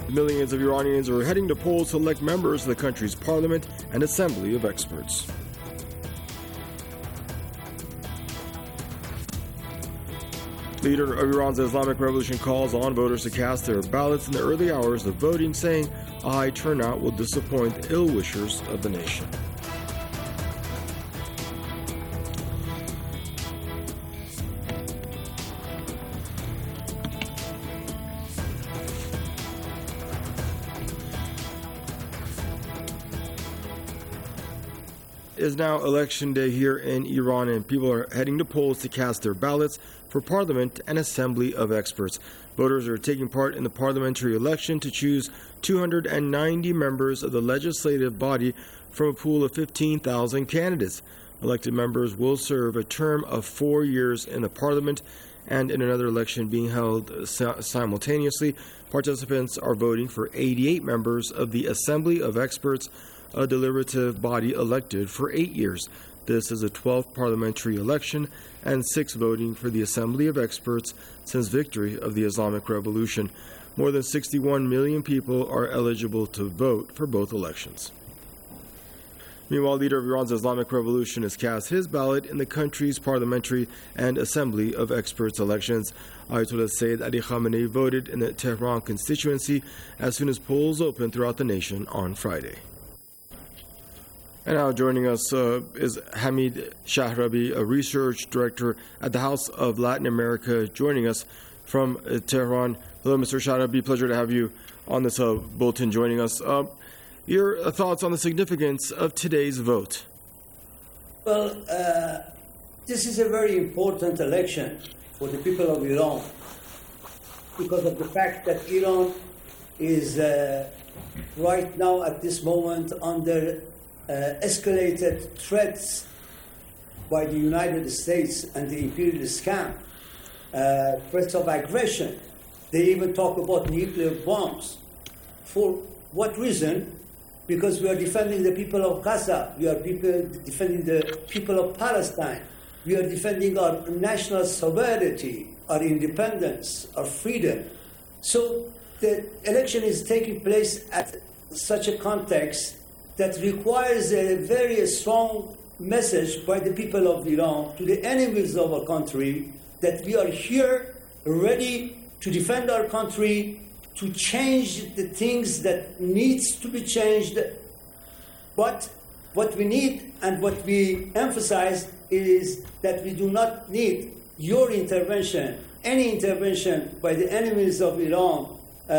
Millions of Iranians are heading to polls to elect members of the country's parliament and assembly of experts. Leader of Iran's Islamic Revolution calls on voters to cast their ballots in the early hours of voting, saying a high turnout will disappoint the ill-wishers of the nation. It is now election day here in Iran, and people are heading to polls to cast their ballots for parliament and assembly of experts. Voters are taking part in the parliamentary election to choose 290 members of the legislative body from a pool of 15,000 candidates. Elected members will serve a term of 4 years in the parliament and in another election being held simultaneously. Participants are voting for 88 members of the Assembly of Experts, a deliberative body elected for 8 years. This is the 12th parliamentary election and 6th voting for the Assembly of Experts since victory of the Islamic Revolution. More than 61 million people are eligible to vote for both elections. Meanwhile, leader of Iran's Islamic Revolution has cast his ballot in the country's parliamentary and Assembly of Experts elections. Ayatollah Sayyid Ali Khamenei voted in the Tehran constituency as soon as polls opened throughout the nation on Friday. And now joining us is Hamid Shahrabi, a research director at the House of Latin America, joining us from Tehran. Hello, Mr. Shahrabi. Pleasure to have you on this bulletin joining us. Your thoughts on the significance of today's vote? Well, this is a very important election for the people of Iran because of the fact that Iran is right now at this moment under escalated threats by the United States and the imperialist camp, threats of aggression. They even talk about nuclear bombs. For what reason? Because we are defending the people of Gaza. We are defending the people of Palestine. We are defending our national sovereignty, our independence, our freedom. So the election is taking place at such a context that requires a very strong message by the people of Iran to the enemies of our country that we are here ready to defend our country, to change the things that needs to be changed. But what we need and what we emphasize is that we do not need your intervention. Any intervention by the enemies of Iran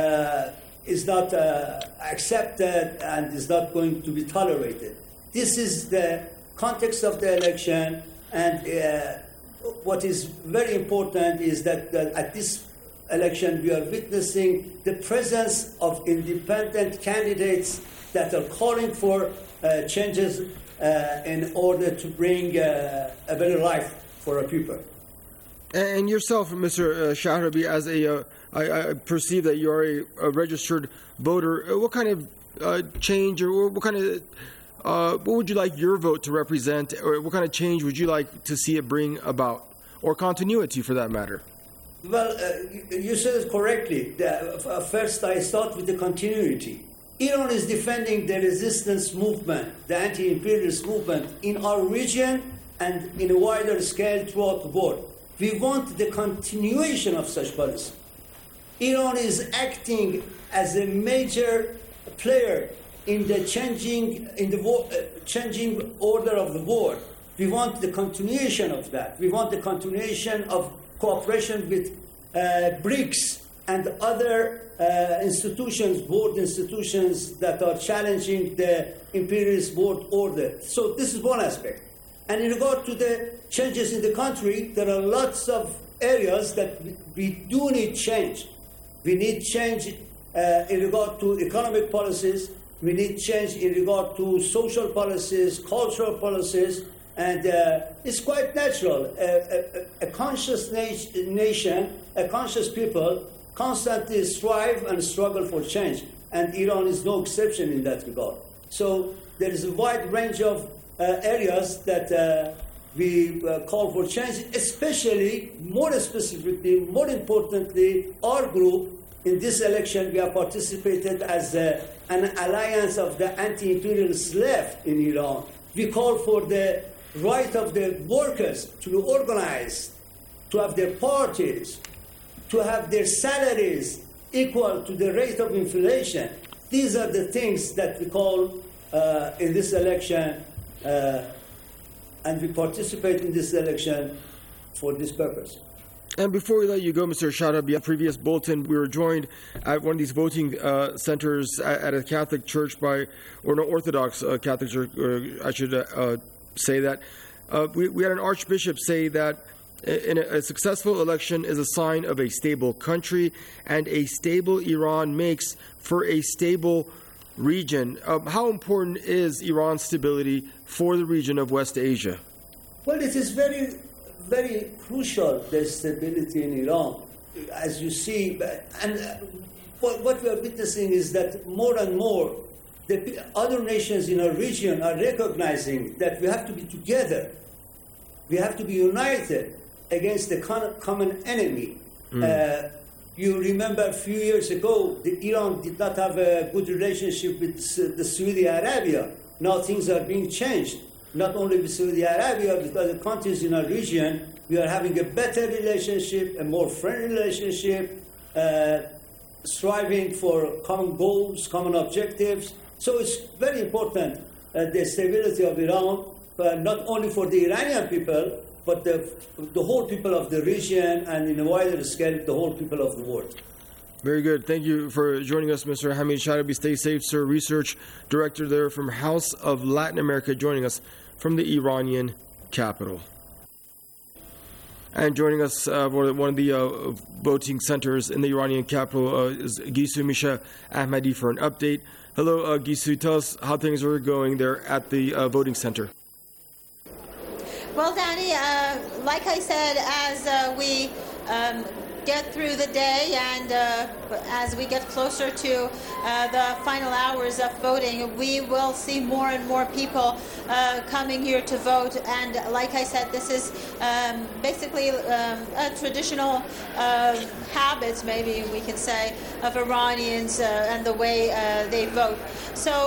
is not accepted and is not going to be tolerated. This is the context of the election, and what is very important is that at this election we are witnessing the presence of independent candidates that are calling for changes in order to bring a better life for our people. And yourself, Mr. Shahrabi, as I perceive that you are a registered voter. What kind of change, or what would you like your vote to represent, or what kind of change would you like to see it bring about, or continuity for that matter? Well, you said it correctly. First, I start with the continuity. Iran is defending the resistance movement, the anti-imperialist movement in our region and in a wider scale throughout the world. We want the continuation of such policy. Iran is acting as a major player in the changing order of the world. We want the continuation of that. We want the continuation of cooperation with BRICS and other institutions, world institutions that are challenging the imperialist world order. So this is one aspect. And in regard to the changes in the country, there are lots of areas that we do need change. We need change in regard to economic policies. We need change in regard to social policies, cultural policies, and it's quite natural. A conscious nation, a conscious people, constantly strive and struggle for change, and Iran is no exception in that regard. So there is a wide range of areas that we call for change, especially, more specifically, more importantly, our group, In this election, we have participated as an alliance of the anti-imperialist left in Iran. We call for the right of the workers to organize, to have their parties, to have their salaries equal to the rate of inflation. These are the things that we call in this election, and we participate in this election for this purpose. And before we let you go, Mr. Sharabi, a previous bulletin, we were joined at one of these voting centers at a Catholic church or an Orthodox Catholic church, I should say that. We had an archbishop say that a successful election is a sign of a stable country, and a stable Iran makes for a stable region. How important is Iran's stability for the region of West Asia? Well, it is very, very crucial, the stability in Iran. As you see, and what we are witnessing is that more and more the other nations in our region are recognizing that we have to be together. We have to be united against the common enemy. You remember a few years ago, Iran did not have a good relationship with the Saudi Arabia. Now things are being changed. Not only with Saudi Arabia, with other countries in our region, we are having a better relationship, a more friendly relationship, striving for common goals, common objectives. So it's very important, the stability of Iran, not only for the Iranian people, but the whole people of the region, and in a wider scale, the whole people of the world. Very good. Thank you for joining us, Mr. Hamid Sharabi. Stay safe, sir. Research Director there from House of Latin America, joining us from the Iranian capital. And joining us one of the voting centers in the Iranian capital is Gisu Misha Ahmadi for an update. Hello, Gisu. Tell us how things are going there at the voting center. Well, Danny, like I said, as we get through the day and as we get closer to the final hours of voting, we will see more and more people coming here to vote. And like I said, this is basically a traditional habits, maybe we can say, of Iranians and the way they vote. So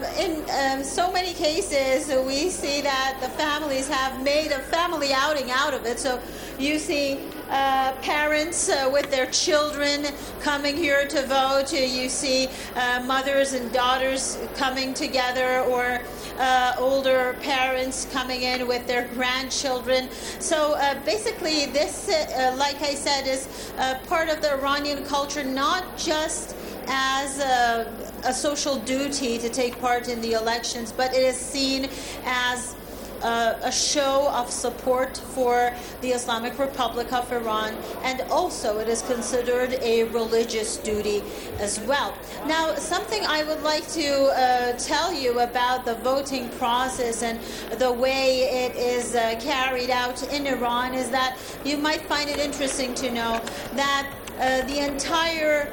in so many cases, we see that the families have made a family outing out of it. So you see parents with their children coming here to vote. You see mothers and daughters coming together, or older parents coming in with their grandchildren. So basically this, like I said, is part of the Iranian culture, not just as a social duty to take part in the elections, but it is seen as a show of support for the Islamic Republic of Iran, and also it is considered a religious duty as well. Now, something I would like to tell you about the voting process and the way it is carried out in Iran is that you might find it interesting to know that the entire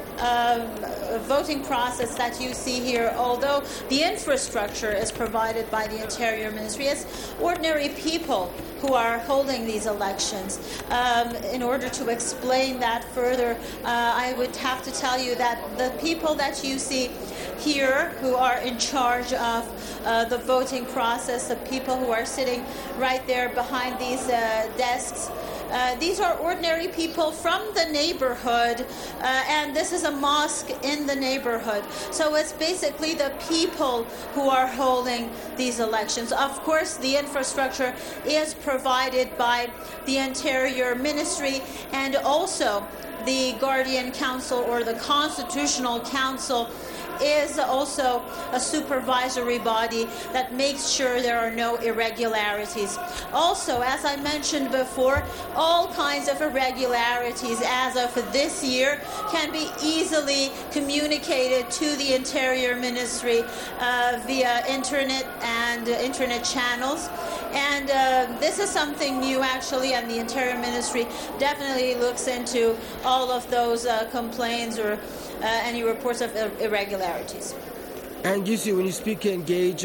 voting process that you see here, although the infrastructure is provided by the Interior Ministry, it's ordinary people who are holding these elections. In order to explain that further, I would have to tell you that the people that you see here who are in charge of the voting process, the people who are sitting right there behind these desks, these are ordinary people from the neighborhood, and this is a mosque in the neighborhood. So it's basically the people who are holding these elections. Of course, the infrastructure is provided by the Interior Ministry, and also the Guardian Council, or the Constitutional Council, is also a supervisory body that makes sure there are no irregularities. Also, as I mentioned before, all kinds of irregularities as of this year can be easily communicated to the Interior Ministry via internet and internet channels. And this is something new, actually, and the Interior Ministry definitely looks into all of those complaints or any reports of irregularities. And you see, when you speak to engage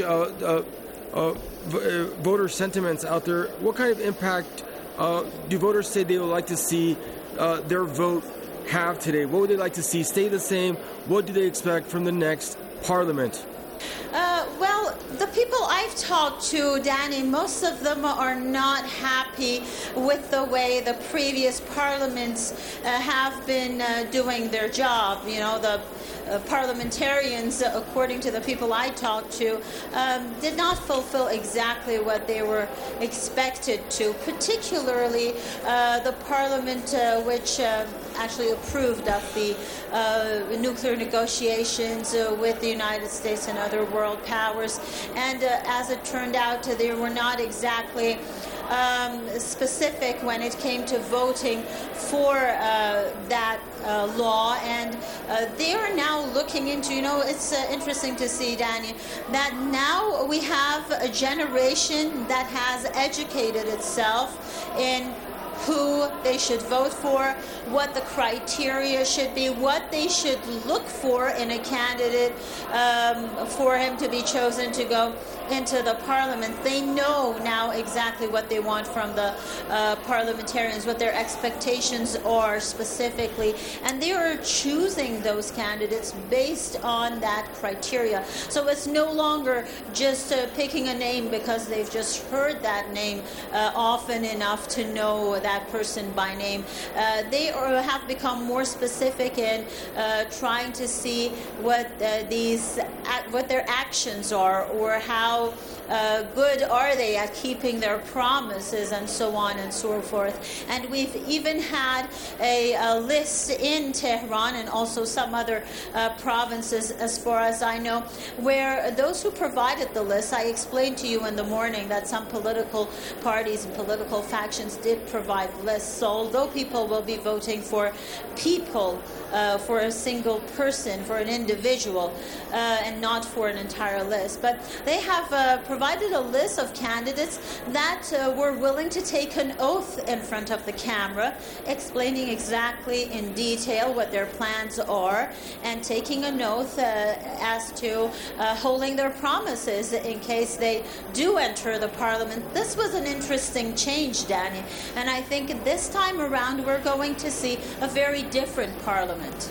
voter sentiments out there, what kind of impact do voters say they would like to see their vote have today? What would they like to see stay the same? What do they expect from the next parliament? Well, the people I've talked to, Danny, most of them are not happy with the way the previous parliaments have been doing their job. You know, the parliamentarians, according to the people I talked to, did not fulfill exactly what they were expected to, particularly the parliament which actually approved of the nuclear negotiations with the United States and other world powers. And as it turned out, they were not exactly specific when it came to voting for that law, and they are now looking into, you know, it's interesting to see, Danny, that now we have a generation that has educated itself in who they should vote for, what the criteria should be, what they should look for in a candidate for him to be chosen to go into the parliament. They know now exactly what they want from the parliamentarians, what their expectations are specifically, and they are choosing those candidates based on that criteria. So it's no longer just picking a name because they've just heard that name often enough to know that person by name. They have become more specific in trying to see what what their actions are, or how good are they at keeping their promises, and so on and so forth. And we've even had a list in Tehran and also some other provinces, as far as I know, where those who provided the list, I explained to you in the morning that some political parties and political factions did provide lists. So although people will be voting for people, for a single person, for an individual, and not for an entire list, but they have provided a list of candidates that were willing to take an oath in front of the camera, explaining exactly in detail what their plans are, and taking an oath as to holding their promises in case they do enter the parliament. This was an interesting change, Danny, and I think this time around we're going to see a very different parliament.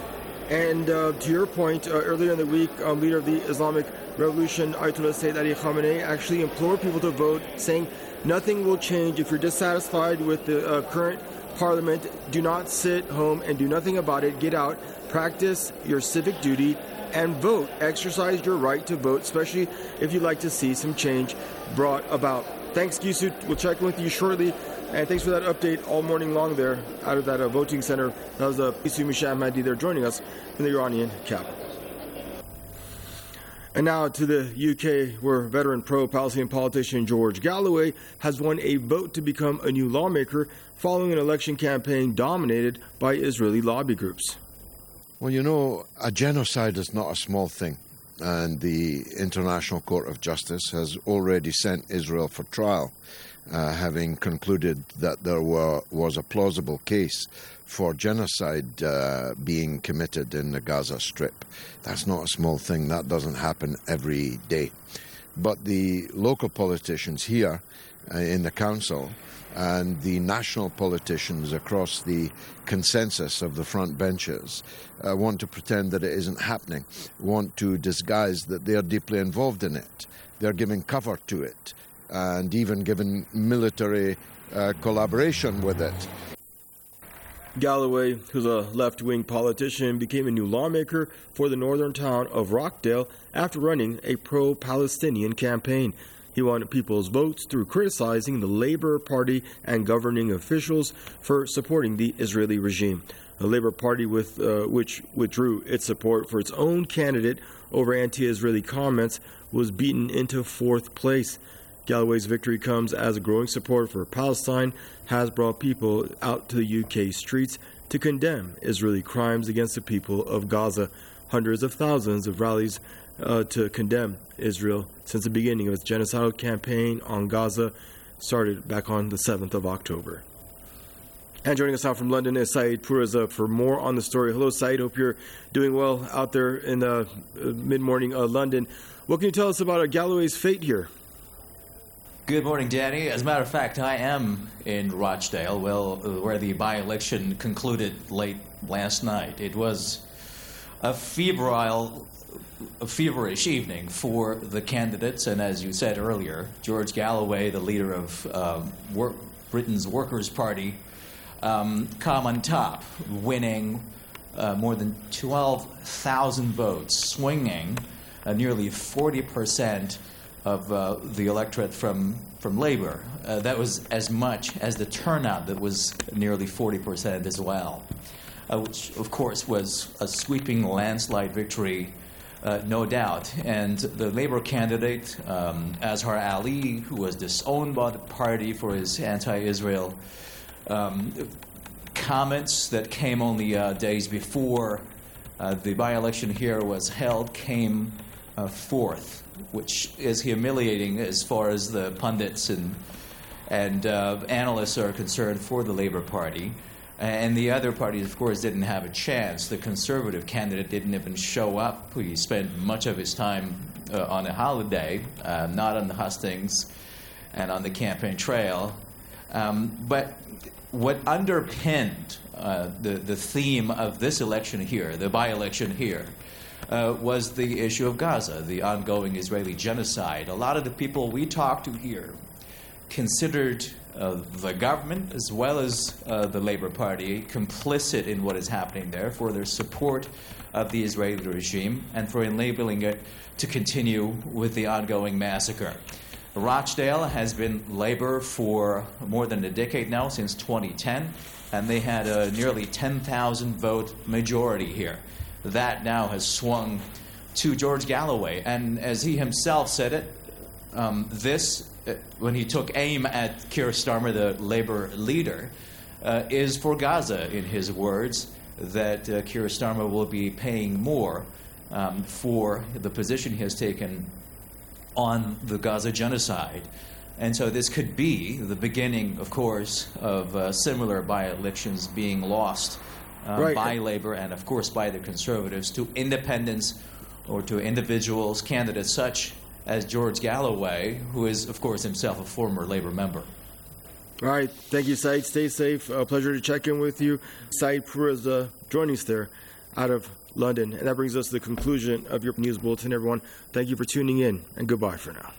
And to your point, earlier in the week, leader of the Islamic Revolution, Ayatollah Sayyid Ali Khamenei, actually implored people to vote, saying nothing will change if you're dissatisfied with the current parliament. Do not sit home and do nothing about it. Get out, practice your civic duty, and vote. Exercise your right to vote, especially if you'd like to see some change brought about. Thanks, Gisu. We'll check in with you shortly. And thanks for that update all morning long there out of that voting center. That was Gisu Mishamadi there joining us from the Iranian capital. And now to the UK, where veteran pro-Palestinian politician George Galloway has won a vote to become a new lawmaker following an election campaign dominated by Israeli lobby groups. Well, you know, a genocide is not a small thing, and the International Court of Justice has already sent Israel for trial, having concluded that there was a plausible case for genocide being committed in the Gaza Strip. That's not a small thing. That doesn't happen every day. But the local politicians here in the council and the national politicians across the consensus of the front benches want to pretend that it isn't happening, want to disguise that they are deeply involved in it. They're giving cover to it and even given military collaboration with it. Galloway, who's a left-wing politician, became a new lawmaker for the northern town of Rockdale after running a pro-Palestinian campaign. He won people's votes through criticizing the Labour Party and governing officials for supporting the Israeli regime. The Labour Party, which withdrew its support for its own candidate over anti-Israeli comments, was beaten into fourth place. Galloway's victory comes as a growing support for Palestine has brought people out to the UK streets to condemn Israeli crimes against the people of Gaza. Hundreds of thousands of rallies to condemn Israel since the beginning of its genocidal campaign on Gaza started back on the 7th of October. And joining us now from London is Saeed Puraza for more on the story. Hello, Saeed. Hope you're doing well out there in mid-morning London. What can you tell us about Galloway's fate here? Good morning, Danny. As a matter of fact, I am in Rochdale, where the by-election concluded late last night. It was a feverish evening for the candidates, and as you said earlier, George Galloway, the leader of Britain's Workers' Party, come on top, winning more than 12,000 votes, swinging nearly 40% of the electorate from Labour. That was as much as the turnout that was nearly 40% as well, which, of course, was a sweeping landslide victory, no doubt. And the Labour candidate, Azhar Ali, who was disowned by the party for his anti-Israel comments that came only days before the by-election here was held, came fourth, which is humiliating as far as the pundits and analysts are concerned for the Labour Party. And the other parties, of course, didn't have a chance. The Conservative candidate didn't even show up. He spent much of his time on a holiday, not on the hustings and on the campaign trail. But what underpinned the theme of this election here, the by-election here, was the issue of Gaza, the ongoing Israeli genocide. A lot of the people we talked to here considered the government as well as the Labour Party complicit in what is happening there, for their support of the Israeli regime and for enabling it to continue with the ongoing massacre. Rochdale has been Labour for more than a decade now, since 2010, and they had a nearly 10,000 vote majority here. That now has swung to George Galloway. And as he himself said it, when he took aim at Keir Starmer, the Labour leader, is for Gaza, in his words, that Keir Starmer will be paying more for the position he has taken on the Gaza genocide. And so this could be the beginning, of course, of similar by-elections being lost by Labour and, of course, by the Conservatives to independents or to individuals, candidates such as George Galloway, who is, of course, himself a former Labour member. All right. Thank you, Said. Stay safe. Pleasure to check in with you. Said Perez joining us there out of London. And that brings us to the conclusion of your news bulletin, everyone. Thank you for tuning in, and goodbye for now.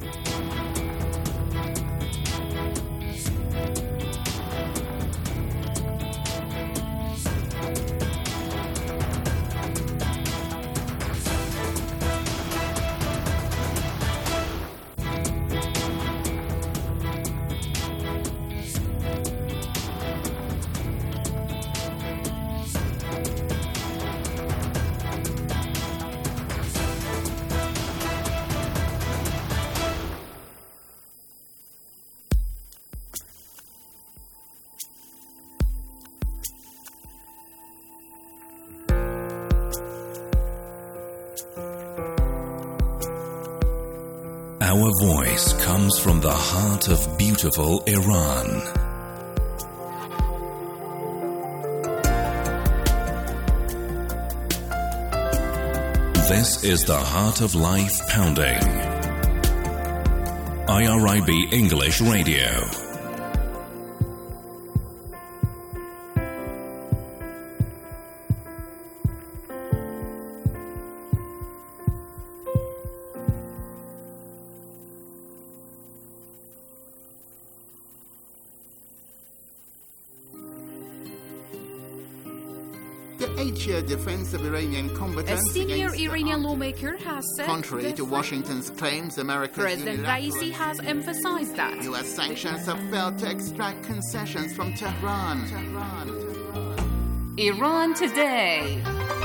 Our voice comes from the heart of beautiful Iran. This is the Heart of Life Pounding. IRIB English Radio. Defense of Iranian combatants. A senior Iranian lawmaker has said, contrary to Washington's claims, President Raisi has emphasized that U.S. sanctions have failed to extract concessions from Tehran. Iran Today.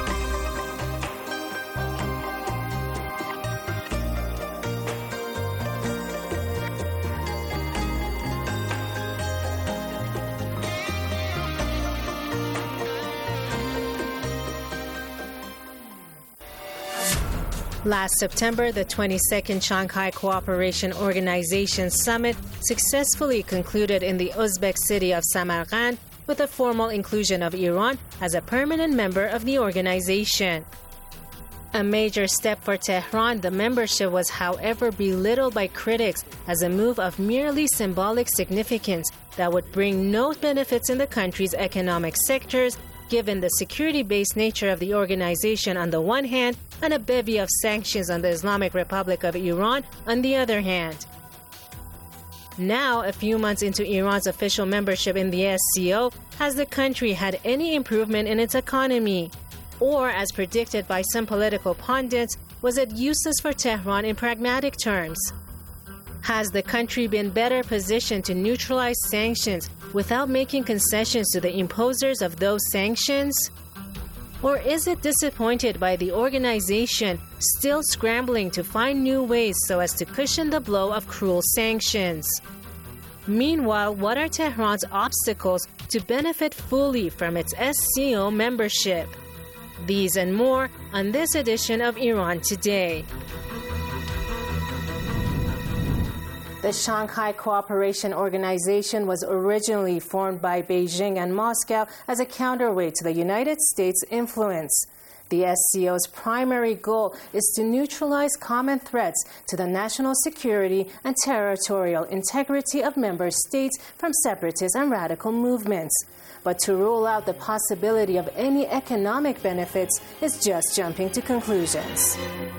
Last September, the 22nd Shanghai Cooperation Organization Summit successfully concluded in the Uzbek city of Samarkand with the formal inclusion of Iran as a permanent member of the organization. A major step for Tehran, the membership was however belittled by critics as a move of merely symbolic significance that would bring no benefits in the country's economic sectors, given the security-based nature of the organization on the one hand and a bevy of sanctions on the Islamic Republic of Iran on the other hand. Now, a few months into Iran's official membership in the SCO, has the country had any improvement in its economy? Or, as predicted by some political pundits, was it useless for Tehran in pragmatic terms? Has the country been better positioned to neutralize sanctions without making concessions to the imposers of those sanctions? Or is it disappointed by the organization still scrambling to find new ways so as to cushion the blow of cruel sanctions? Meanwhile, what are Tehran's obstacles to benefit fully from its SCO membership? These and more on this edition of Iran Today. The Shanghai Cooperation Organization was originally formed by Beijing and Moscow as a counterweight to the United States' influence. The SCO's primary goal is to neutralize common threats to the national security and territorial integrity of member states from separatist and radical movements. But to rule out the possibility of any economic benefits is just jumping to conclusions.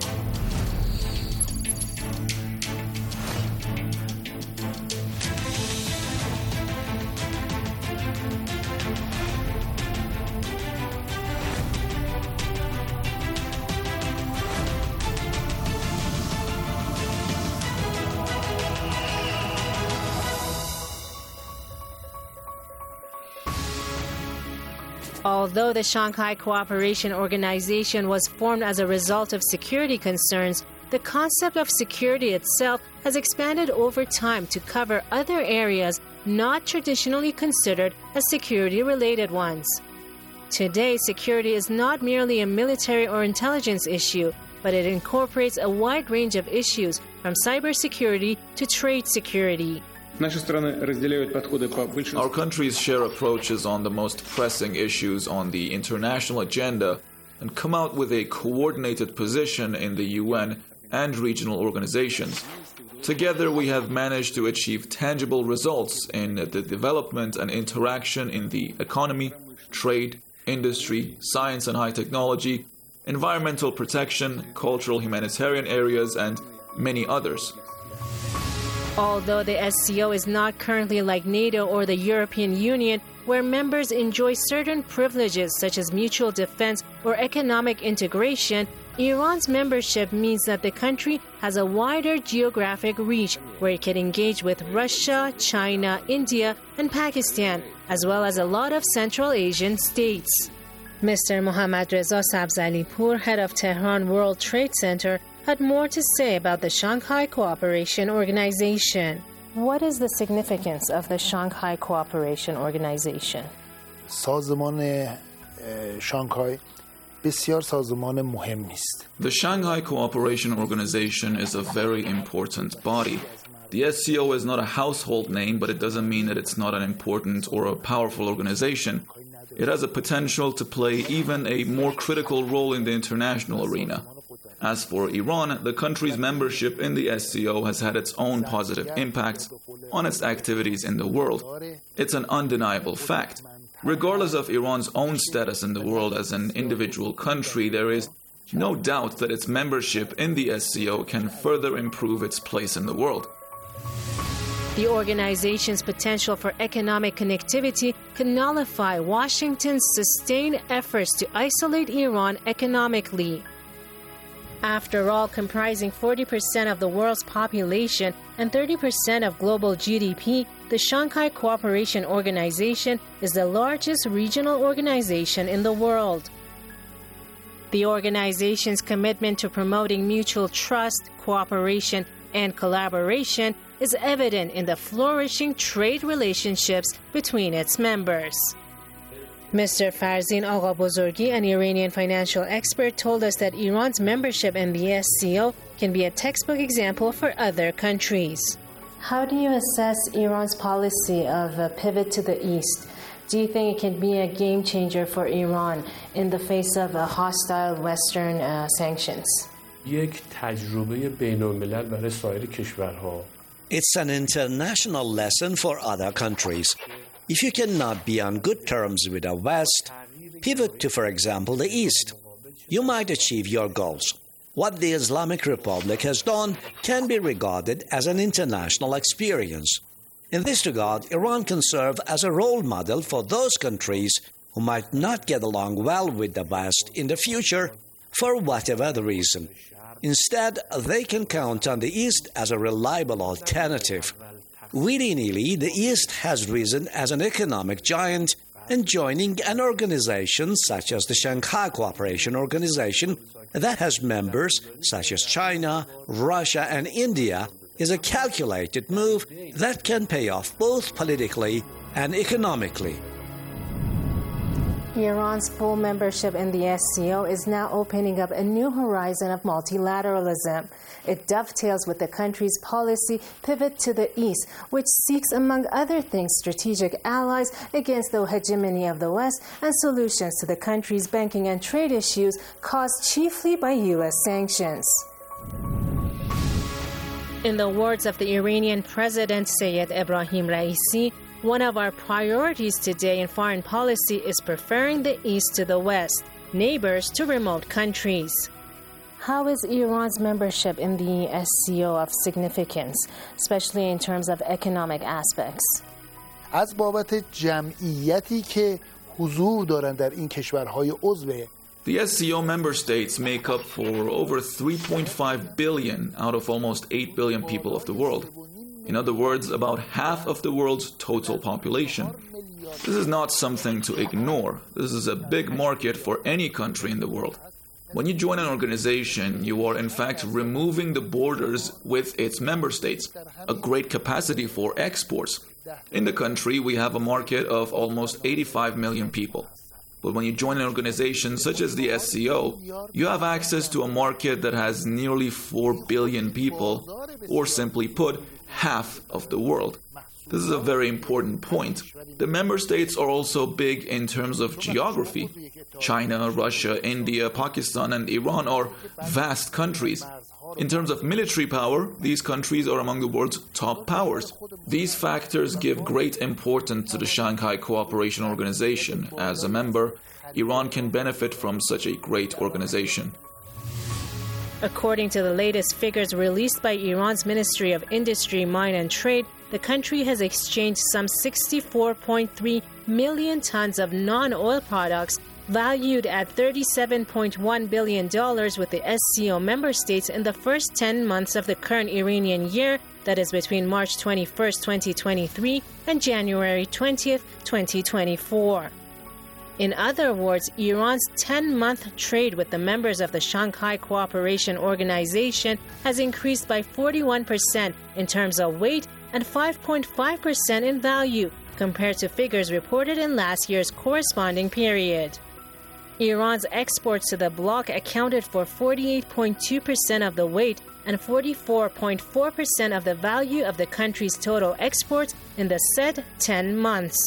Although the Shanghai Cooperation Organization was formed as a result of security concerns, the concept of security itself has expanded over time to cover other areas not traditionally considered as security-related ones. Today, security is not merely a military or intelligence issue, but it incorporates a wide range of issues from cybersecurity to trade security. Our countries share approaches on the most pressing issues on the international agenda and come out with a coordinated position in the UN and regional organizations. Together, we have managed to achieve tangible results in the development and interaction in the economy, trade, industry, science and high technology, environmental protection, cultural humanitarian areas, and many others. Although the SCO is not currently like NATO or the European Union, where members enjoy certain privileges such as mutual defense or economic integration, Iran's membership means that the country has a wider geographic reach where it can engage with Russia, China, India, and Pakistan, as well as a lot of Central Asian states. Mr. Mohammad Reza Sabzalipour, head of Tehran World Trade Center, had more to say about the Shanghai Cooperation Organization. What is the significance of the Shanghai Cooperation Organization? سازمان شانگهای بسیار سازمان مهمی است. The Shanghai Cooperation Organization is a very important body. The SCO is not a household name, but it doesn't mean that it's not an important or a powerful organization. It has a potential to play even a more critical role in the international arena. As for Iran, the country's membership in the SCO has had its own positive impacts on its activities in the world. It's an undeniable fact. Regardless of Iran's own status in the world as an individual country, there is no doubt that its membership in the SCO can further improve its place in the world. The organization's potential for economic connectivity can nullify Washington's sustained efforts to isolate Iran economically. After all, comprising 40% of the world's population and 30% of global GDP, the Shanghai Cooperation Organization is the largest regional organization in the world. The organization's commitment to promoting mutual trust, cooperation, and collaboration is evident in the flourishing trade relationships between its members. Mr. Farzin Aghobozorgi, an Iranian financial expert, told us that Iran's membership in the SCO can be a textbook example for other countries. How do you assess Iran's policy of a pivot to the east? Do you think it can be a game changer for Iran in the face of hostile Western sanctions? یک تجربه بین‌الملل برای سایر کشورها. It's an international lesson for other countries. If you cannot be on good terms with the West, pivot to, for example, the East. You might achieve your goals. What the Islamic Republic has done can be regarded as an international experience. In this regard, Iran can serve as a role model for those countries who might not get along well with the West in the future for whatever the reason. Instead, they can count on the East as a reliable alternative. Willy-nilly, the East has risen as an economic giant, and joining an organization such as the Shanghai Cooperation Organization that has members such as China, Russia, and India is a calculated move that can pay off both politically and economically. Iran's full membership in the SCO is now opening up a new horizon of multilateralism. It dovetails with the country's policy pivot to the East, which seeks, among other things, strategic allies against the hegemony of the West and solutions to the country's banking and trade issues caused chiefly by U.S. sanctions. In the words of the Iranian President Sayyid Ebrahim Raisi, one of our priorities today in foreign policy is preferring the East to the West, neighbors to remote countries. How is Iran's membership in the SCO of significance, especially in terms of economic aspects? از بابت جمعیتی که حضور دارند در این کشورهای عضو The SCO member states make up for over 3.5 billion out of almost 8 billion people of the world. In other words, about half of the world's total population. This is not something to ignore. This is a big market for any country in the world. When you join an organization, you are in fact removing the borders with its member states, a great capacity for exports. In the country, we have a market of almost 85 million people. But when you join an organization such as the SCO, you have access to a market that has nearly 4 billion people, or simply put, half of the world. This is a very important point. The member states are also big in terms of geography. China, Russia, India, Pakistan, and Iran are vast countries. In terms of military power, these countries are among the world's top powers. These factors give great importance to the Shanghai Cooperation Organization. As a member, Iran can benefit from such a great organization. According to the latest figures released by Iran's Ministry of Industry, Mine and Trade, the country has exchanged some 64.3 million tons of non-oil products valued at $37.1 billion with the SCO member states in the first 10 months of the current Iranian year, that is between March 21, 2023 and January 20, 2024. In other words, Iran's 10-month trade with the members of the Shanghai Cooperation Organization has increased by 41% in terms of weight and 5.5% in value compared to figures reported in last year's corresponding period. Iran's exports to the bloc accounted for 48.2% of the weight and 44.4% of the value of the country's total exports in the said 10 months.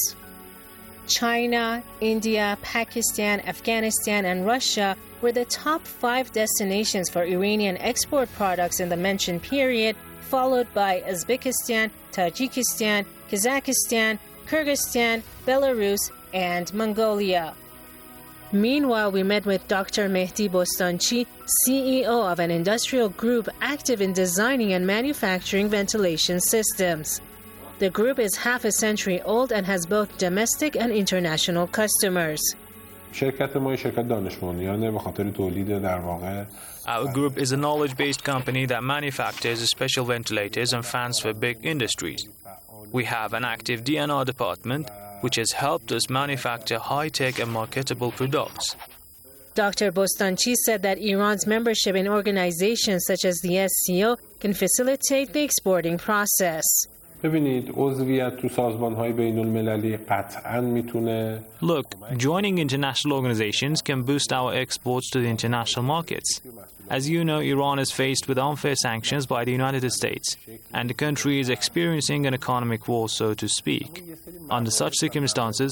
China, India, Pakistan, Afghanistan, and Russia were the top 5 destinations for Iranian export products in the mentioned period, followed by Uzbekistan, Tajikistan, Kazakhstan, Kyrgyzstan, Belarus, and Mongolia. Meanwhile, we met with Dr. Mehdi Bostanchi, CEO of an industrial group active in designing and manufacturing ventilation systems. The group is half a century old and has both domestic and international customers. Our group is a knowledge-based company that manufactures special ventilators and fans for big industries. We have an active D&R department, which has helped us manufacture high-tech and marketable products. Dr. Bostanchi said that Iran's membership in organizations such as the SCO can facilitate the exporting process. Look, joining international organizations can boost our exports to the international markets. As you know, Iran is faced with unfair sanctions by the United States, and the country is experiencing an economic war, so to speak. Under such circumstances,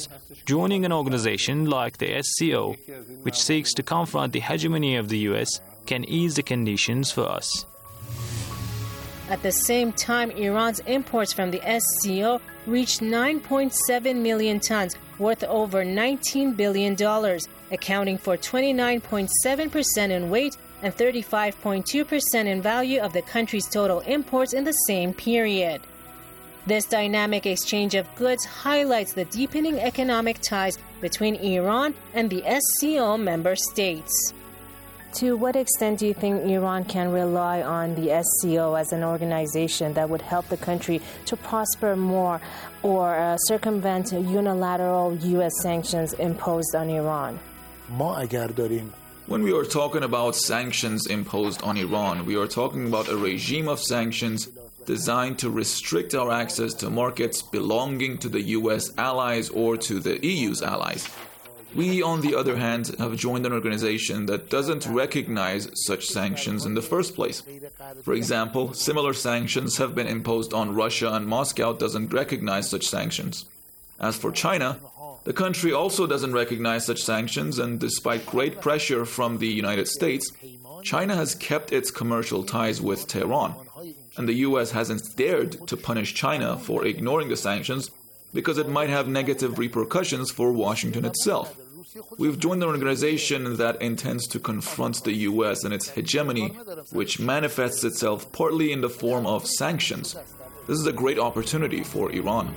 Joining an organization like the SCO, which seeks to confront the hegemony of the US, can ease the conditions for us. At the same time, Iran's imports from the SCO reached 9.7 million tons, worth over $19 billion, accounting for 29.7% in weight and 35.2% in value of the country's total imports in the same period. This dynamic exchange of goods highlights the deepening economic ties between Iran and the SCO member states. To what extent do you think Iran can rely on the SCO as an organization that would help the country to prosper more or circumvent unilateral U.S. sanctions imposed on Iran? When we are talking about sanctions imposed on Iran, we are talking about a regime of sanctions designed to restrict our access to markets belonging to the U.S. allies or to the EU's allies. We, on the other hand, have joined an organization that doesn't recognize such sanctions in the first place. For example, similar sanctions have been imposed on Russia, and Moscow doesn't recognize such sanctions. As for China, the country also doesn't recognize such sanctions, and despite great pressure from the United States, China has kept its commercial ties with Tehran. And the US hasn't dared to punish China for ignoring the sanctions because it might have negative repercussions for Washington itself. We've joined an organization that intends to confront the US and its hegemony, which manifests itself partly in the form of sanctions. This is a great opportunity for Iran.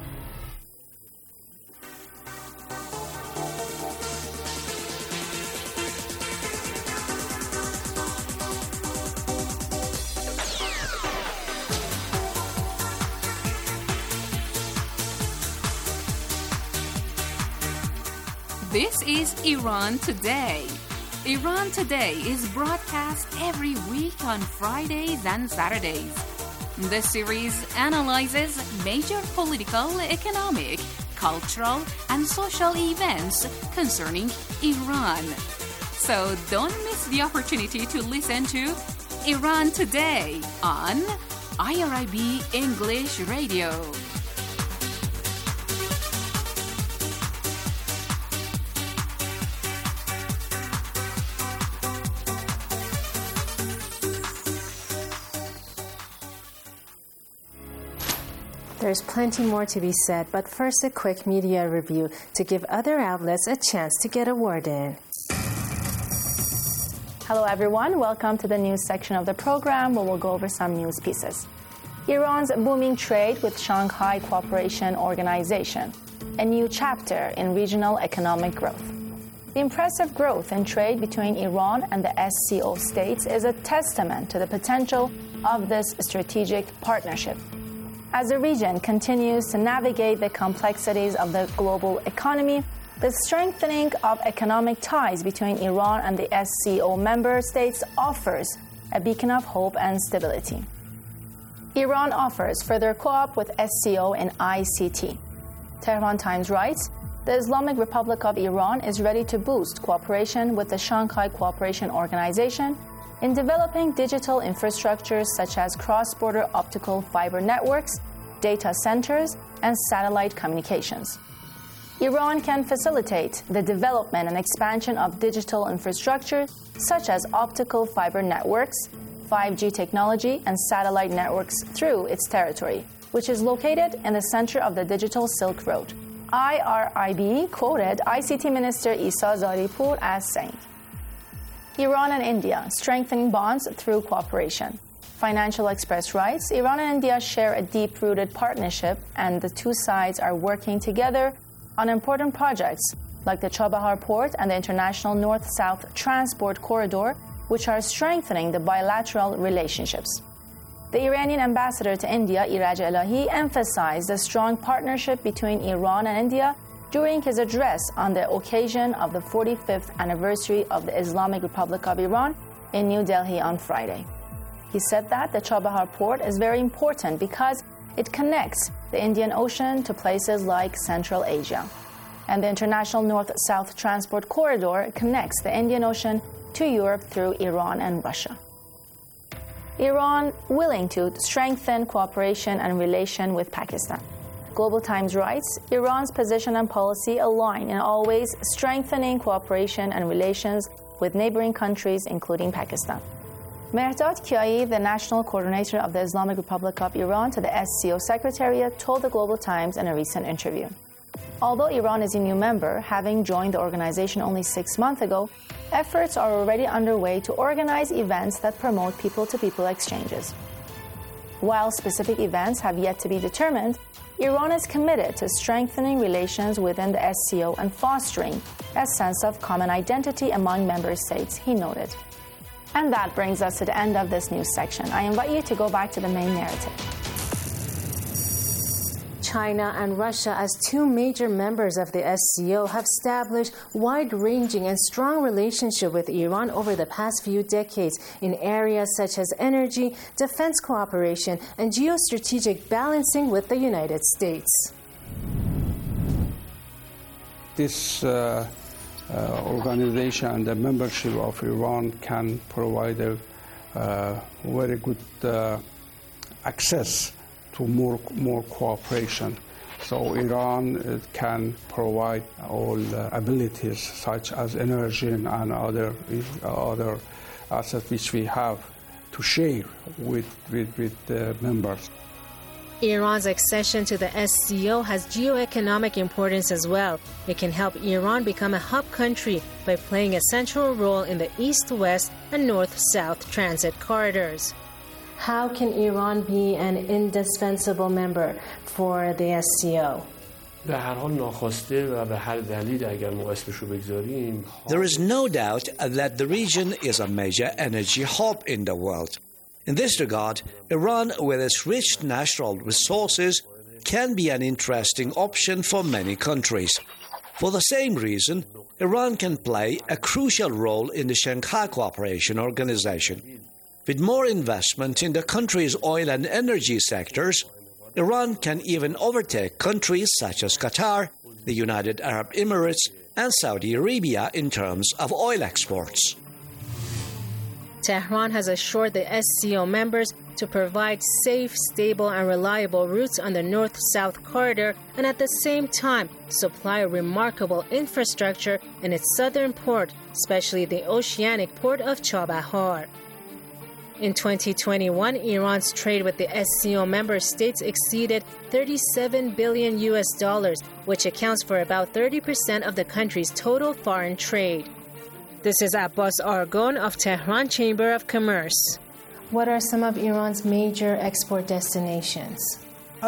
This is Iran Today. Iran Today is broadcast every week on Fridays and Saturdays. The series analyzes major political, economic, cultural, and social events concerning Iran. So don't miss the opportunity to listen to Iran Today on IRIB English Radio. There's plenty more to be said, but first a quick media review to give other outlets a chance to get a word in. Hello everyone, welcome to the news section of the program where we'll go over some news pieces. Iran's booming trade with Shanghai Cooperation Organization, a new chapter in regional economic growth. The impressive growth in trade between Iran and the SCO states is a testament to the potential of this strategic partnership. As the region continues to navigate the complexities of the global economy, the strengthening of economic ties between Iran and the SCO member states offers a beacon of hope and stability. Iran offers further co-op with SCO in ICT. Tehran Times writes, the Islamic Republic of Iran is ready to boost cooperation with the Shanghai Cooperation Organization in developing digital infrastructures such as cross-border optical fiber networks, data centers, and satellite communications. Iran can facilitate the development and expansion of digital infrastructure such as optical fiber networks, 5G technology, and satellite networks through its territory, which is located in the center of the digital Silk Road. IRIB quoted ICT Minister Isa Zaripur as saying, Iran and India strengthening bonds through cooperation. Financial Express writes, Iran and India share a deep-rooted partnership and the two sides are working together on important projects like the Chabahar Port and the International North-South Transport Corridor, which are strengthening the bilateral relationships. The Iranian ambassador to India, Iraj Elahi, emphasized the strong partnership between Iran and India during his address on the occasion of the 45th anniversary of the Islamic Republic of Iran in New Delhi on Friday. He said that the Chabahar port is very important because it connects the Indian Ocean to places like Central Asia. And the International North-South Transport Corridor connects the Indian Ocean to Europe through Iran and Russia. Iran willing to strengthen cooperation and relation with Pakistan. Global Times writes, Iran's position and policy align in always strengthening cooperation and relations with neighboring countries, including Pakistan. Mehrdad Kiai, the national coordinator of the Islamic Republic of Iran to the SCO Secretariat, told the Global Times in a recent interview. Although Iran is a new member, having joined the organization only 6 months ago, efforts are already underway to organize events that promote people-to-people exchanges. While specific events have yet to be determined, Iran is committed to strengthening relations within the SCO and fostering a sense of common identity among member states, he noted. And that brings us to the end of this news section. I invite you to go back to the main narrative. China and Russia, as two major members of the SCO, have established wide-ranging and strong relationship with Iran over the past few decades in areas such as energy, defense cooperation, and geostrategic balancing with the United States. This organization, the membership of Iran, can provide a very good access to more cooperation. So Iran can provide all abilities such as energy and other assets which we have to share with the members. Iran's accession to the SCO has geoeconomic importance as well. It can help Iran become a hub country by playing a central role in the east-west and north-south transit corridors. How can Iran be an indispensable member for the SCO? There is no doubt that the region is a major energy hub in the world. In this regard, Iran, with its rich natural resources, can be an interesting option for many countries. For the same reason, Iran can play a crucial role in the Shanghai Cooperation Organization. With more investment in the country's oil and energy sectors, Iran can even overtake countries such as Qatar, the United Arab Emirates, and Saudi Arabia in terms of oil exports. Tehran has assured the SCO members to provide safe, stable, and reliable routes on the north-south corridor and at the same time supply a remarkable infrastructure in its southern port, especially the oceanic port of Chabahar. In 2021, Iran's trade with the SCO member states exceeded $37 billion, which accounts for about 30% of the country's total foreign trade. This is Abbas Argon of Tehran Chamber of Commerce. What are some of Iran's major export destinations?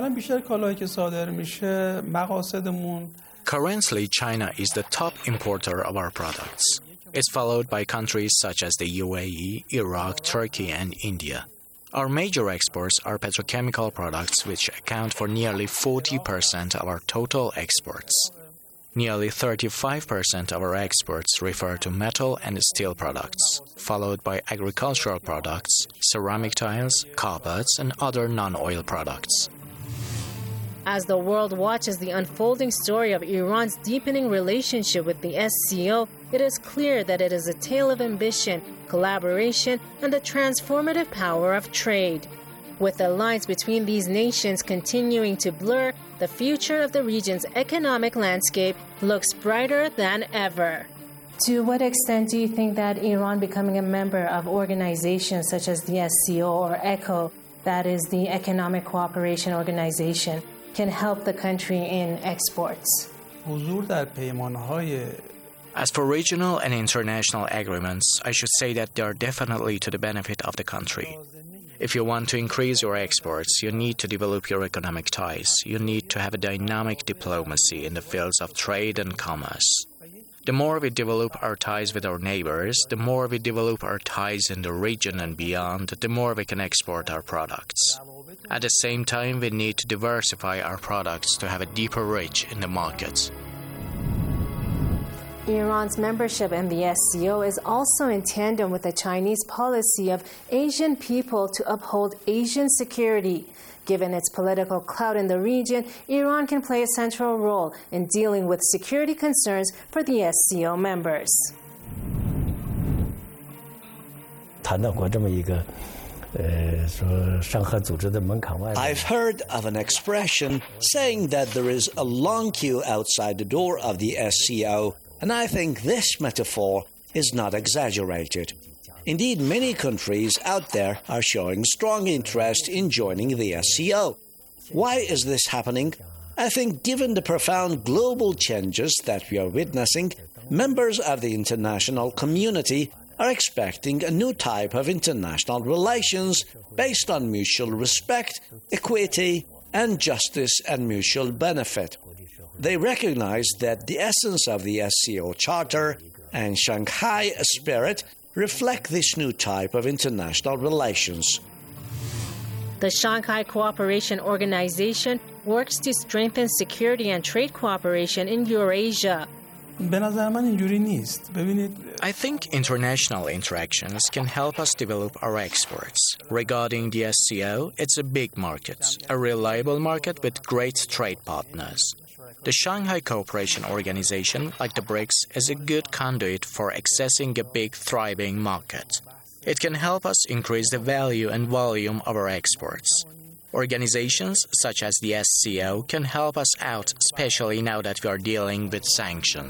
Currently, China is the top importer of our products. It's followed by countries such as the UAE, Iraq, Turkey, and India. Our major exports are petrochemical products, which account for nearly 40% of our total exports. Nearly 35% of our exports refer to metal and steel products, followed by agricultural products, ceramic tiles, carpets, and other non-oil products. As the world watches the unfolding story of Iran's deepening relationship with the SCO, it is clear that it is a tale of ambition, collaboration, and the transformative power of trade. With the lines between these nations continuing to blur, the future of the region's economic landscape looks brighter than ever. To what extent do you think that Iran becoming a member of organizations such as the SCO or ECO, that is the Economic Cooperation Organization, can help the country in exports? As for regional and international agreements, I should say that they are definitely to the benefit of the country. If you want to increase your exports, you need to develop your economic ties. You need to have a dynamic diplomacy in the fields of trade and commerce. The more we develop our ties with our neighbors, the more we develop our ties in the region and beyond, the more we can export our products. At the same time, we need to diversify our products to have a deeper reach in the markets. Iran's membership in the SCO is also in tandem with the Chinese policy of Asian people to uphold Asian security. Given its political clout in the region, Iran can play a central role in dealing with security concerns for the SCO members. I've heard of an expression saying that there is a long queue outside the door of the SCO, and I think this metaphor is not exaggerated. Indeed, many countries out there are showing strong interest in joining the SCO. Why is this happening? I think given the profound global changes that we are witnessing, members of the international community are expecting a new type of international relations based on mutual respect, equity, and justice and mutual benefit. They recognize that the essence of the SCO Charter and Shanghai spirit reflect this new type of international relations. The Shanghai Cooperation Organization works to strengthen security and trade cooperation in Eurasia. I think international interactions can help us develop our exports. Regarding the SCO, it's a big market, a reliable market with great trade partners. The Shanghai Cooperation Organization, like the BRICS, is a good conduit for accessing a big, thriving market. It can help us increase the value and volume of our exports. Organizations such as the SCO can help us out, especially now that we are dealing with sanctions.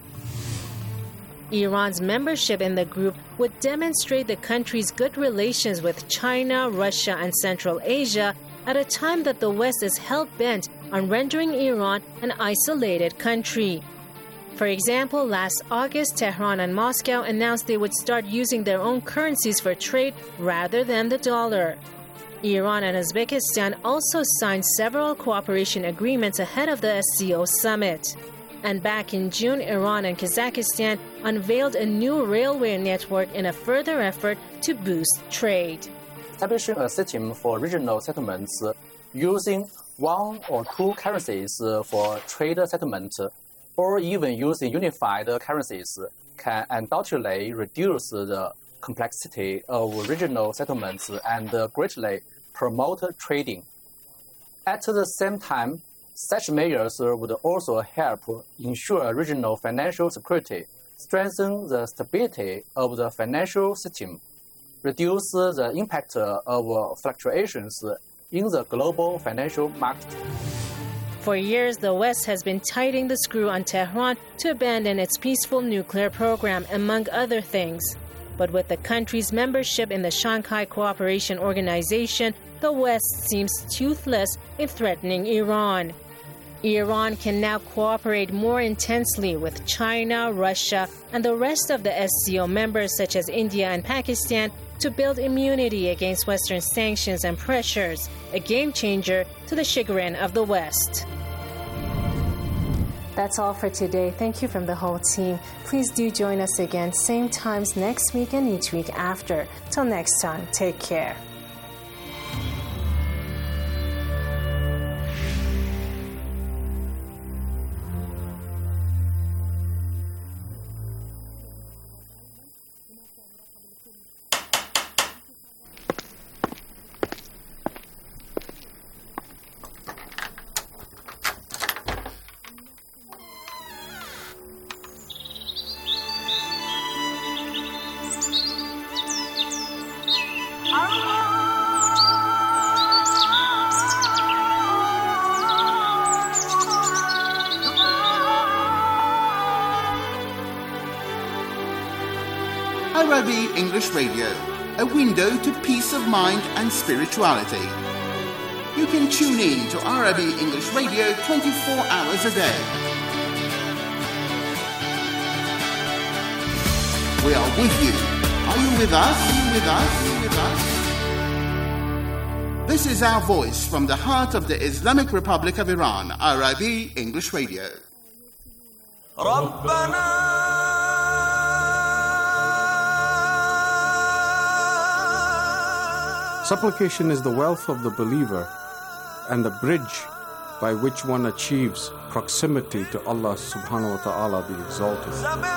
Iran's membership in the group would demonstrate the country's good relations with China, Russia, and Central Asia at a time that the West is hell-bent on rendering Iran an isolated country. For example, last August, Tehran and Moscow announced they would start using their own currencies for trade rather than the dollar. Iran and Uzbekistan also signed several cooperation agreements ahead of the SCO summit. And back in June, Iran and Kazakhstan unveiled a new railway network in a further effort to boost trade. Establishing a system for regional settlements using one or two currencies for trade settlement, or even using unified currencies, can undoubtedly reduce the complexity of regional settlements and greatly promote trading. At the same time, such measures would also help ensure regional financial security, strengthen the stability of the financial system, reduce the impact of fluctuations in the global financial market. For years, the West has been tightening the screw on Tehran to abandon its peaceful nuclear program, among other things. But with the country's membership in the Shanghai Cooperation Organization, the West seems toothless in threatening Iran. Iran can now cooperate more intensely with China, Russia, and the rest of the SCO members such as India and Pakistan to build immunity against Western sanctions and pressures, a game changer to the chagrin of the West. That's all for today. Thank you from the whole team. Please do join us again, same times next week and each week after. Till next time, take care. Arabi English Radio, a window to peace of mind and spirituality. You can tune in to Arabi English Radio 24 hours a day. We are with you. Are you with us? Are you with us? Are you with us? This is our voice from the heart of the Islamic Republic of Iran, Arabi English Radio. Supplication is the wealth of the believer and the bridge by which one achieves proximity to Allah subhanahu wa ta'ala the exalted.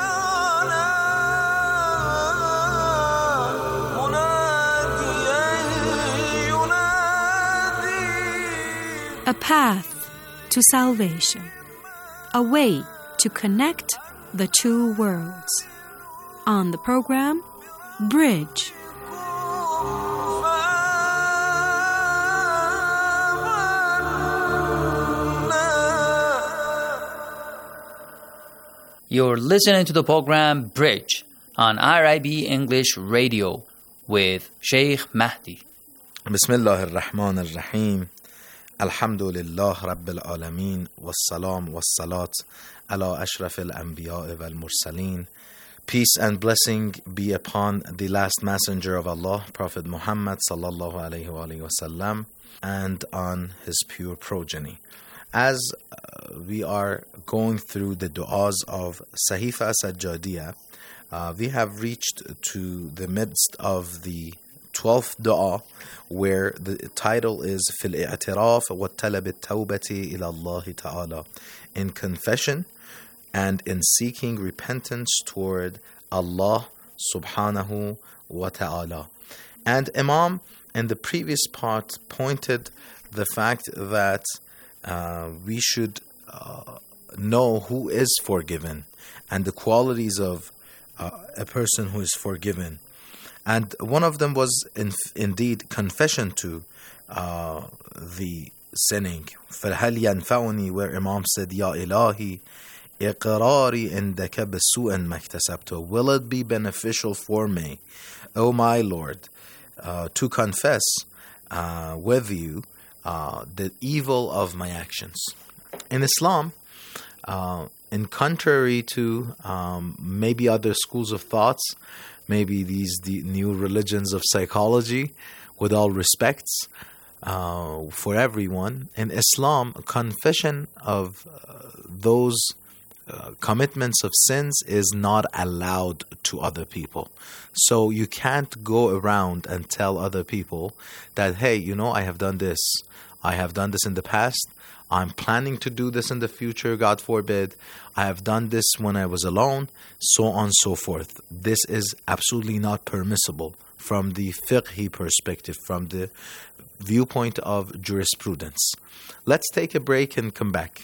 A path to salvation, a way to connect the two worlds. On the program, Bridge. You're listening to the program Bridge on IRIB English Radio with Sheikh Mahdi. بسم الله الرحمن الرحيم الحمد لله رب العالمين والسلام والصلاة على أشرف الأنبياء والمرسلين. Peace and blessing be upon the last messenger of Allah, Prophet Muhammad sallallahu alayhi wa sallam, and on his pure progeny. As we are going through the du'as of Sahifa Sajjadiyah, we have reached to the midst of the 12th dua, where the title is Fil i'tiraf wa talab at-tawbati ila Allah ta'ala, in confession and in seeking repentance toward Allah subhanahu wa ta'ala. And Imam in the previous part pointed the fact that we should know who is forgiven and the qualities of a person who is forgiven. And one of them was indeed confession to the sinning. فَهَلْ يَنْفَعُنِي, where Imam said, Ya ilahi, إِقْرَارِي عِنْدَكَ بِسُوءٍ مَكْتَسَبْتُ. Will it be beneficial for me, O my Lord, to confess with you the evil of my actions? In Islam, in contrary to maybe other schools of thoughts, maybe the new religions of psychology, with all respects for everyone, in Islam, confession of those commitments of sins is not allowed to other people. So you can't go around and tell other people that, hey, you know, I have done this. I have done this in the past. I'm planning to do this in the future, God forbid. I have done this when I was alone, so on and so forth. This is absolutely not permissible from the fiqhi perspective, from the viewpoint of jurisprudence. Let's take a break and come back.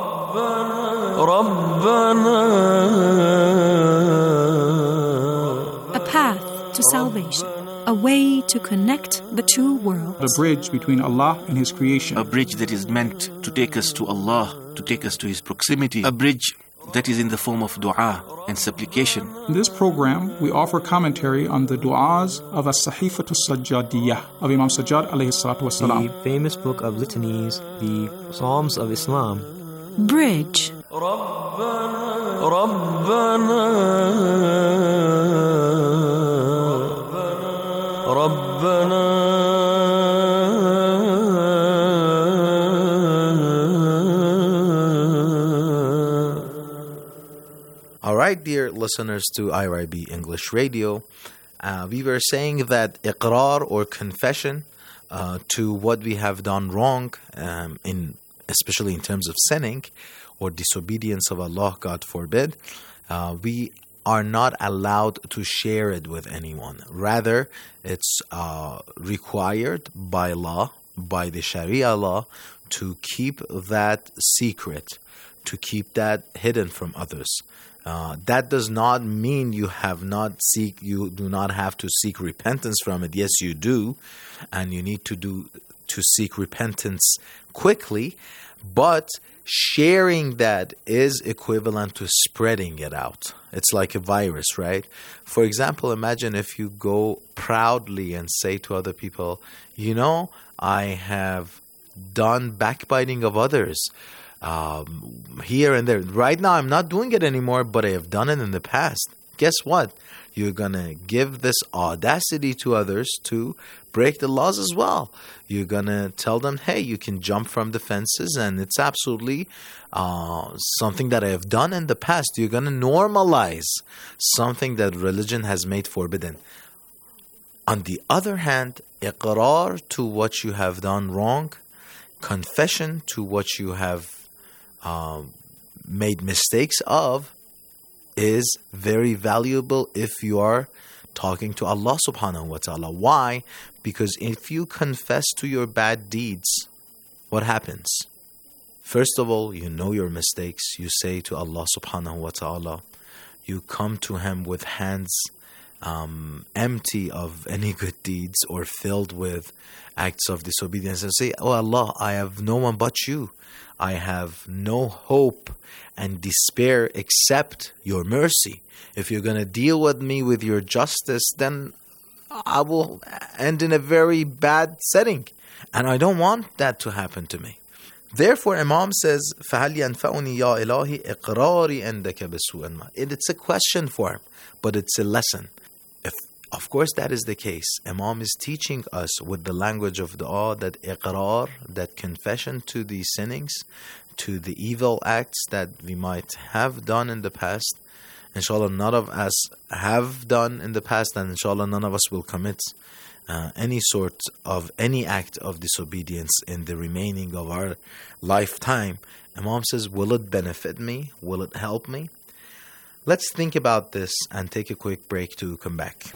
A path to salvation. A way to connect the two worlds. The bridge between Allah and His creation. A bridge that is meant to take us to Allah, to take us to His proximity. A bridge that is in the form of dua and supplication. In this program, we offer commentary on the du'as of As-Sahifatu Sajjadiyah of Imam Sajjad alayhi salatu wasalam. The famous book of litanies, the Psalms of Islam. Bridge. All right, dear listeners to IRIB English Radio, we were saying that iqrar or confession to what we have done wrong, especially in terms of sinning or disobedience of Allah, God forbid, we are not allowed to share it with anyone. Rather, it's required by law, by the Sharia law, to keep that secret, to keep that hidden from others. That does not mean you do not have to seek repentance from it. Yes, you do, and you need to seek repentance quickly, but sharing that is equivalent to spreading it out. It's like a virus, right? For example, imagine if you go proudly and say to other people, you know, I have done backbiting of others here and there. Right now, I'm not doing it anymore, but I have done it in the past. Guess what? You're going to give this audacity to others to break the laws as well. You're going to tell them, hey, you can jump from the fences, and it's absolutely something that I have done in the past. You're going to normalize something that religion has made forbidden. On the other hand, iqrar to what you have done wrong, confession to what you have made mistakes of, is very valuable if you are talking to Allah subhanahu wa ta'ala. Why? Because if you confess to your bad deeds, what happens? First of all, you know your mistakes. You say to Allah subhanahu wa ta'ala, you come to Him with hands empty of any good deeds or filled with acts of disobedience, and say, "Oh Allah, I have no one but you. I have no hope and despair except your mercy. If you're going to deal with me with your justice, then I will end in a very bad setting. And I don't want that to happen to me." Therefore, Imam says, فَهَلْ يَنْفَعُنِي يَا إِلَهِ إِقْرَارِي عِنْدَكَ بِسُوءٍ مَا. It's a question for him, but it's a lesson. If, of course, that is the case. Imam is teaching us with the language of dua that iqrar, that confession to the sinnings, to the evil acts that we might have done in the past. Inshallah, none of us have done in the past, and inshallah, none of us will commit any act of disobedience in the remaining of our lifetime. Imam says, will it benefit me? Will it help me? Let's think about this and take a quick break to come back.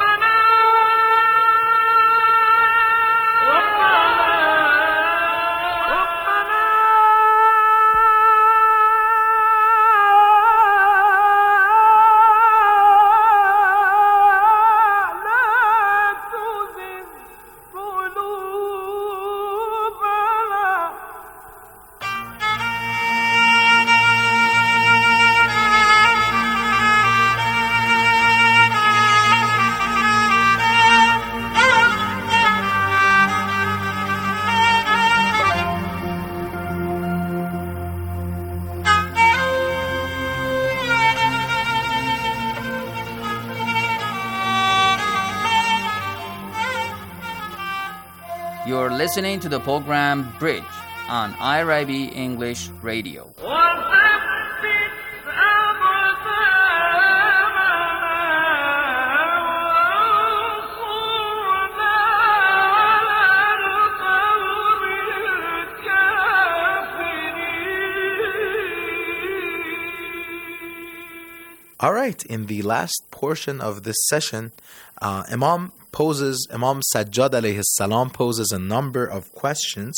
You're listening to the program Bridge on IRIB English Radio. All right, in the last portion of this session, Imam Sajjad alayhi salam poses a number of questions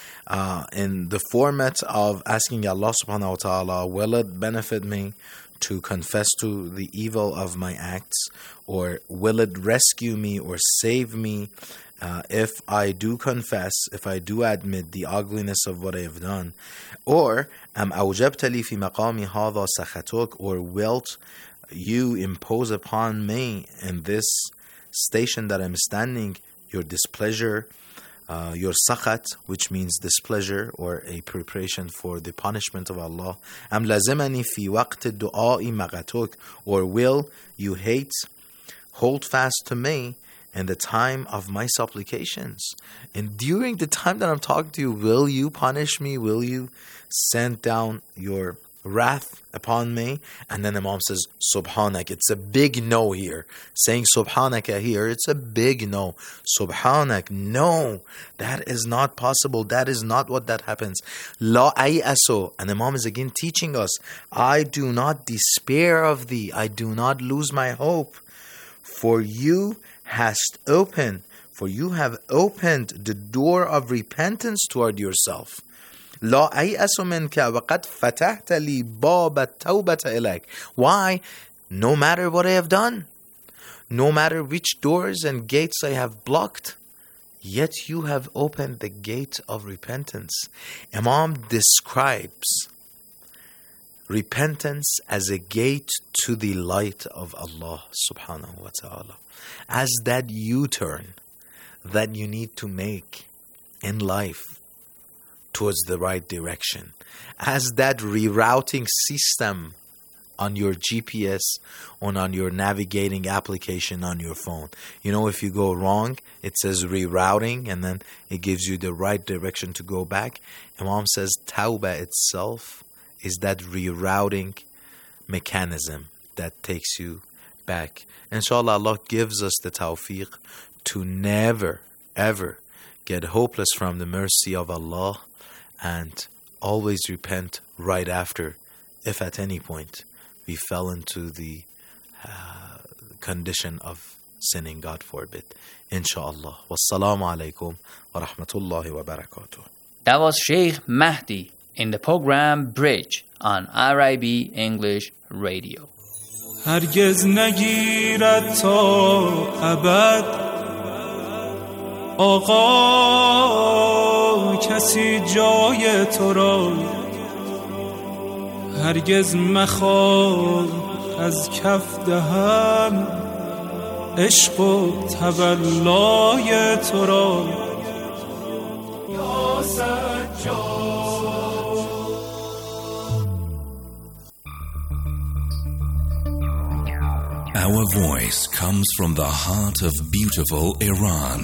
in the format of asking Allah subhanahu wa ta'ala, will it benefit me to confess to the evil of my acts, or will it rescue me or save me if I do confess, if I do admit the ugliness of what I have done, or أوجبت لي في مقامي هذا سخطك, or wilt you impose upon me in this station that I'm standing your displeasure, your sakhat, which means displeasure or a preparation for the punishment of Allah. أم لازمني في وقت الدعاء مغتك, or will you hold fast to me in the time of my supplications? And during the time that I'm talking to you, will you punish me? Will you send down your wrath upon me? And then Imam says, Subhanak. It's a big no here. Saying Subhanaka here, it's a big no. Subhanak, no. That is not possible. That is not what that happens. La ayaso. And Imam is again teaching us, I do not despair of thee. I do not lose my hope. For you have opened the door of repentance toward yourself. لا أيأس منك وقد فتحت لي باب التوبة إليك. Why? No matter what I have done, no matter which doors and gates I have blocked, yet you have opened the gate of repentance. Imam describes repentance as a gate to the light of Allah subhanahu wa ta'ala, as that U-turn that you need to make in life towards the right direction, as that rerouting system on your GPS or on your navigating application on your phone. You know, if you go wrong, it says rerouting and then it gives you the right direction to go back. Imam says Tawbah itself is that rerouting mechanism that takes you back. Inshallah, Allah gives us the tawfiq to never, ever get hopeless from the mercy of Allah and always repent right after, if at any point we fell into the condition of sinning, God forbid. Inshallah. Wassalamu alaikum wa rahmatullahi wa barakatuh. That was Sheikh Mahdi in the program Bridge on IRIB English Radio. هرگز نگیرد تا ابد آقا کسی جای تو را هرگز مخواه از کف دهم عشق و تولای تو را یا سجاد. Our voice comes from the heart of beautiful Iran.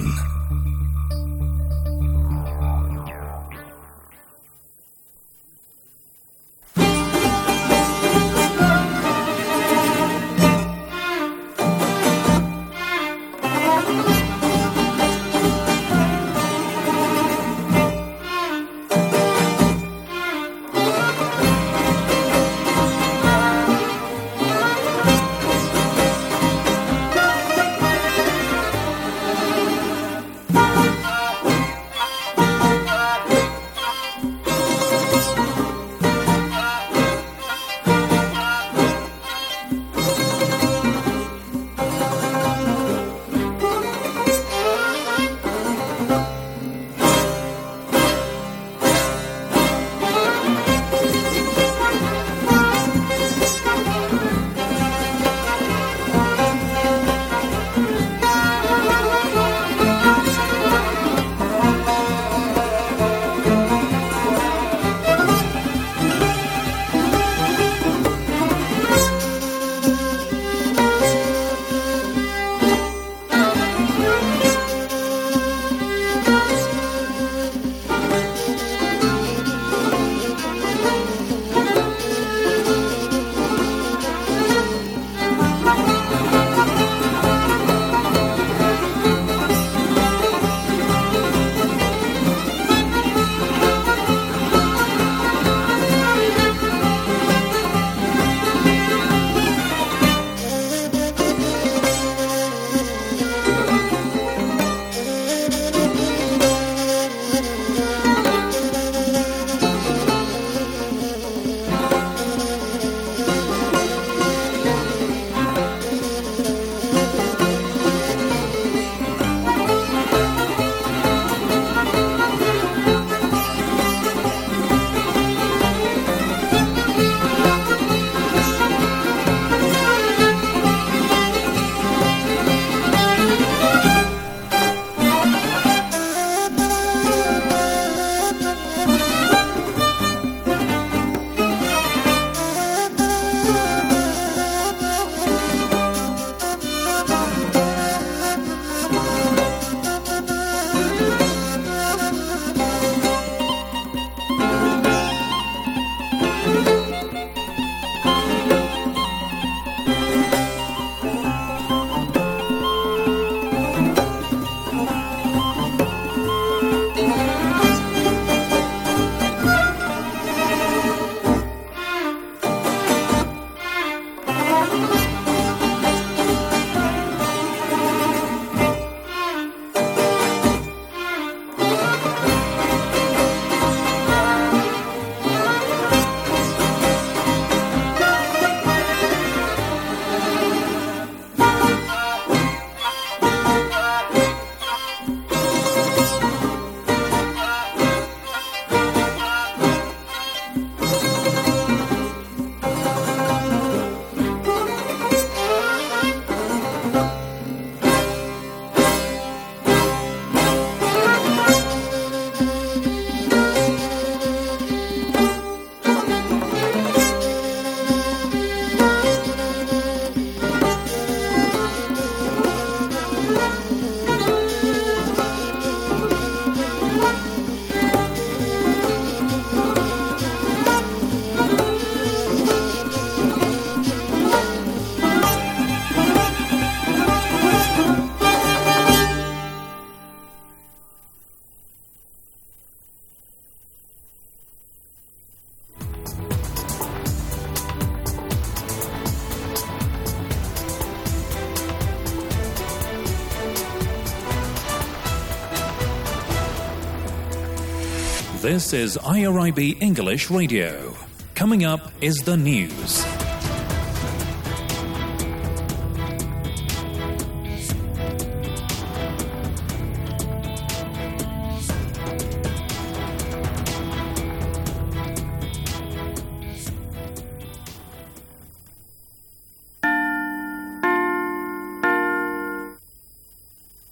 This is IRIB English Radio. Coming up is the news.